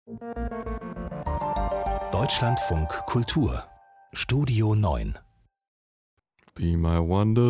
Deutschlandfunk Kultur Studio 9. Be my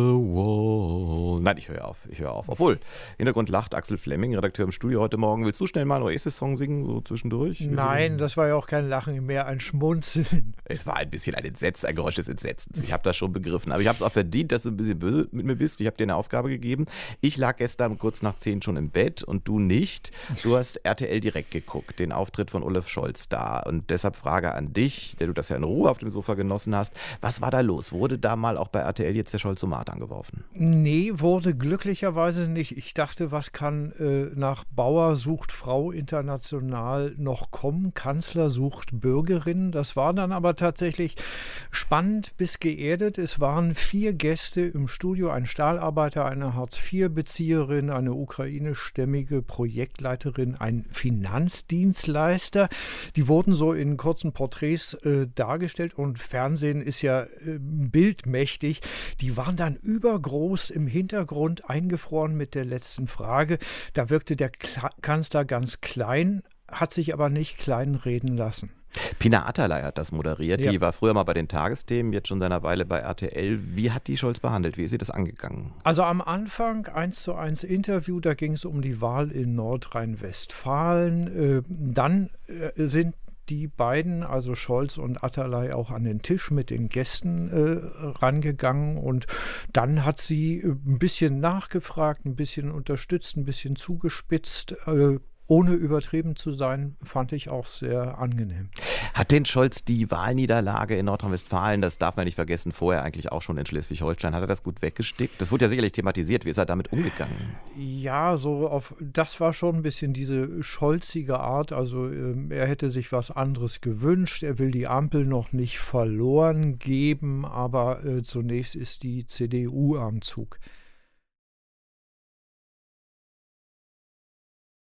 Wonderwall. Nein, ich höre auf. Obwohl, Hintergrund lacht Axel Flemming, Redakteur im Studio heute Morgen. Willst du schnell mal einen Oasis-Song singen, so zwischendurch? Nein, das war ja auch kein Lachen, mehr ein Schmunzeln. Es war ein bisschen ein Geräusch des Entsetzens. Ich habe das schon begriffen. Aber ich habe es auch verdient, dass du ein bisschen böse mit mir bist. Ich habe dir eine Aufgabe gegeben. Ich lag gestern kurz nach 10 schon im Bett und du nicht. Du hast RTL direkt geguckt, den Auftritt von Olaf Scholz da. Und deshalb Frage an dich, der du das ja in Ruhe auf dem Sofa genossen hast. Was war da los? Wurde da mal auch bei RTL jetzt der Scholzomat angeworfen? Nee, wurde glücklicherweise nicht. Ich dachte, was kann nach Bauer sucht Frau international noch kommen? Kanzler sucht Bürgerin. Das war dann aber tatsächlich spannend bis geerdet. Es waren 4 Gäste im Studio, ein Stahlarbeiter, eine Hartz-IV-Bezieherin, eine ukrainischstämmige Projektleiterin, ein Finanzdienstleister. Die wurden so in kurzen Porträts dargestellt und Fernsehen ist ja bildmächtig. Die waren dann übergroß im Hintergrund eingefroren mit der letzten Frage. Da wirkte der Kanzler ganz klein, hat sich aber nicht kleinreden lassen. Pina Atalay hat das moderiert. Ja. Die war früher mal bei den Tagesthemen, jetzt schon seit einer Weile bei RTL. Wie hat die Scholz behandelt? Wie ist sie das angegangen? Also am Anfang 1:1 Interview, da ging es um die Wahl in Nordrhein-Westfalen. Dann sind die beiden, also Scholz und Atalay, auch an den Tisch mit den Gästen rangegangen und dann hat sie ein bisschen nachgefragt, ein bisschen unterstützt, ein bisschen zugespitzt, ohne übertrieben zu sein, fand ich auch sehr angenehm. Hat denn Scholz die Wahlniederlage in Nordrhein-Westfalen, das darf man nicht vergessen, vorher eigentlich auch schon in Schleswig-Holstein, hat er das gut weggestickt? Das wurde ja sicherlich thematisiert. Wie ist er damit umgegangen? Ja, das war schon ein bisschen diese scholzige Art. Also er hätte sich was anderes gewünscht. Er will die Ampel noch nicht verloren geben, aber zunächst ist die CDU am Zug.